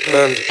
Panda.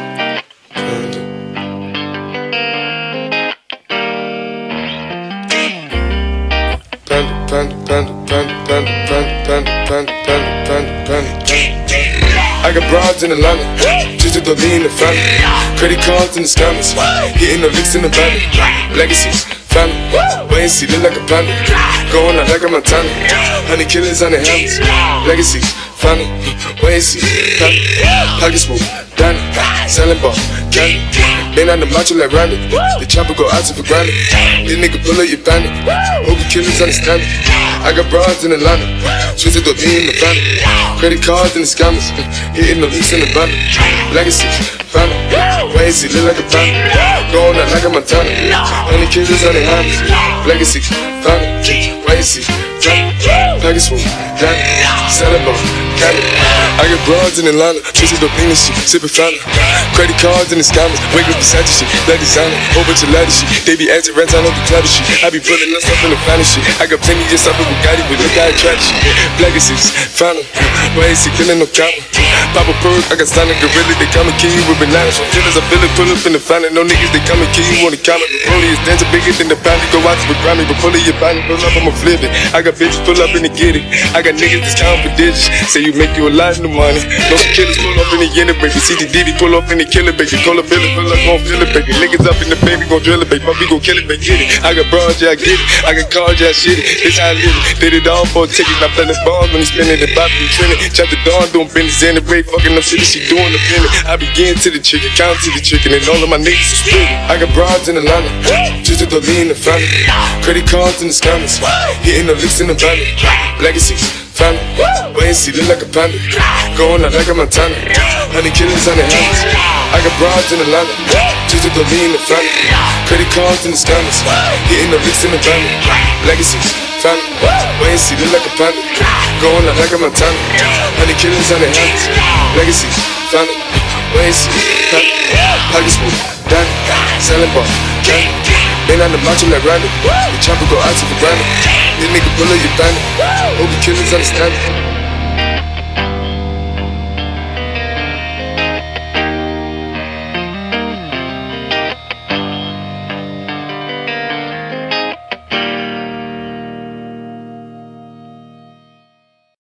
I got broads in Atlanta, just to me in the family. Credit cards in the scammers, hitting the licks in the van. Legacies, family, wait and see, look like a panda. Going out like a Montana, 100 killers on the helmets. Legacies, family, wait and see, family. Pockets full, Danny, selling ball, candy. Been on the macho like Randy, the chopper go out to for granted. This nigga pull up your bandit, hope you killers understand it. I got broads in Atlanta, twisted up me in the family. Credit cards and the scammers, hitting the loose in the van. Legacy, family, wait and see, look like a panda. Going out like a Montana, 100 killers on their hands. Legacy, family, wait and see, family. Pockets full, Danny, selling ball, candy. I got broads in Atlanta, twisted up in the shit, sipping family. Credit cards and the scammers, wake up beside the shit, like designer, whole bunch of ladder shit. They be acting rats, I know the clever shit. I be pulling us up in the finest shit. I got plenty just up with Bugatti, but look how I attract shit. Legacies, family, why is he killing no comma? Pop a perk, I got Sonic Gorilla, they come and kill you with bananas. Killers, I feel it, pull up in the family. No niggas, they come and kill you on the comment. The rollie is dancing bigger than the pound. Go out to the Grammy, but pull up your body, pull up, I'ma flip it. I got bitches, pull up and they get it. I got niggas that's counting for digits, say you make you a lot of money. No killers pull up in the end, baby. CTDV pull up in the killer, baby. Call a Billy, pull up, gon' feel it, baby. Niggas up in the baby, gon' drill it, baby. My we gon' kill it, baby, get it. I got broads, yeah, I get it. I got cars, yeah, I shit it. This how I live it. Did it all for a ticket. Now playing bombs when he spinning the bop, he trending. Chop the dawn, doing business in the break, fucking up shit, she doing the feeling. I begin to the chicken, count to the chicken, and all of my niggas are spitting. I got broads in Atlanta, just to throw me in the family. Credit cards and the scammers, hitting the licks in the van. Legacies, family, wait and see, look like a panda. Going out like a Montana, 100 killers on their hands. I got broads in Atlanta, just to throw me in the family. Credit cards and the scammers, hitting the licks in the van. Legacies, family, wait and see, look like a panda. Going out like a Montana, 100 killers on their hands. Legacies, family, wait and see, family. Pockets full, Danny, selling ball, candy. Been on the macho like Randy, the chopper go out to the granny. This nigga pull up your bandit, hope you killers understand it.